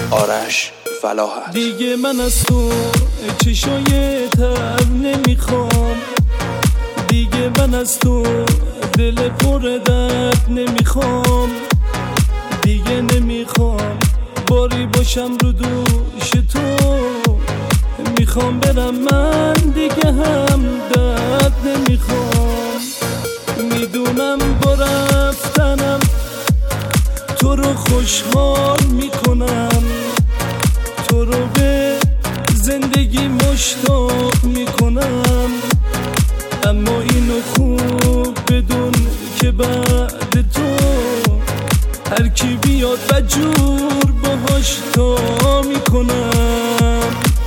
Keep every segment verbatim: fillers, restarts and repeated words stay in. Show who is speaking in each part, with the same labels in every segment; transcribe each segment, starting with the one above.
Speaker 1: آرش فلاحت.
Speaker 2: دیگه من از تو چشای تر نمیخوام، دیگه من از تو دل پر درد نمیخوام، دیگه نمیخوام باری باشم رو دوش تو، میخوام برم من دیگه هم درد نمیخوام. میدونم با رفتنم تو رو خوشحال میکنم، تو رو به زندگی مشتاق میکنم، اما اینو خوب بدون که بعد تو هر کی بیاد بجور باهاش تا میکنم.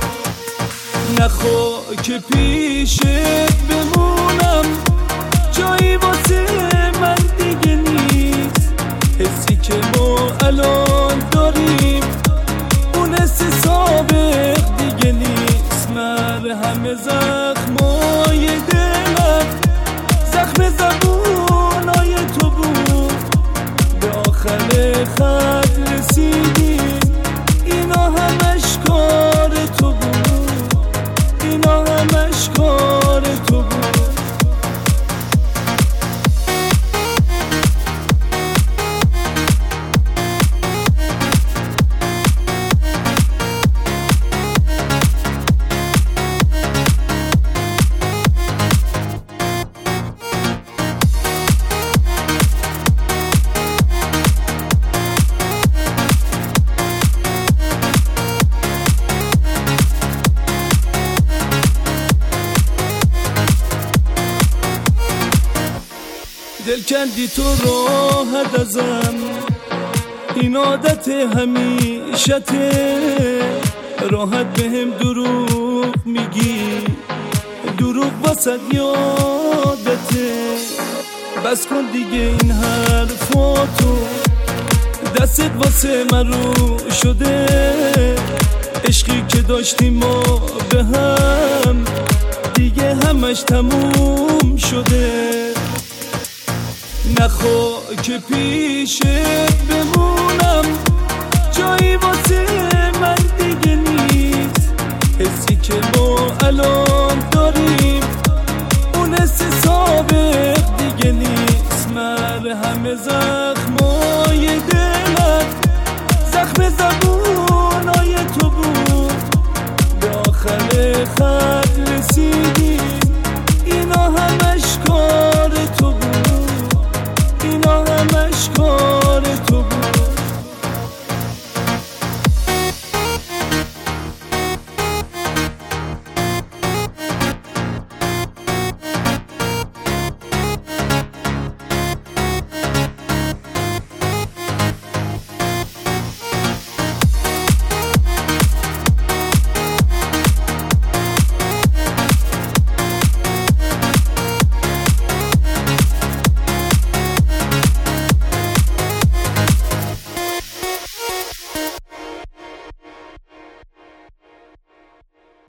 Speaker 2: نخوا که پیشت بمونم، جایی واسه من دیگه نیست، حسی که ما الان داریم اون حس سابق دیگه نیست. مرهم زخمای دلم زخم زبونای تو بود، به آخر خط رسیدیم اینا همش کار تو بود، اینا همش کار تو بود. دل کندی تو راحت ازم، این عادت همیشته، راحت بهم دروغ میگی، دروغ واسد یادته. بس کن دیگه این حرفاتو، دستت واسه من رو شده، عشقی که داشتیم ما به هم دیگه همش تموم شده. نخوا که پیشت بمونم، جایی واسه من دیگه نیست، حسی که ما الان داریم اون حس سابق دیگه نیست. مرهم زخمای دلم زخم زبونای تو بود، به آخر خط رسیدیم اینا همش کار تو بود، اینا همش کار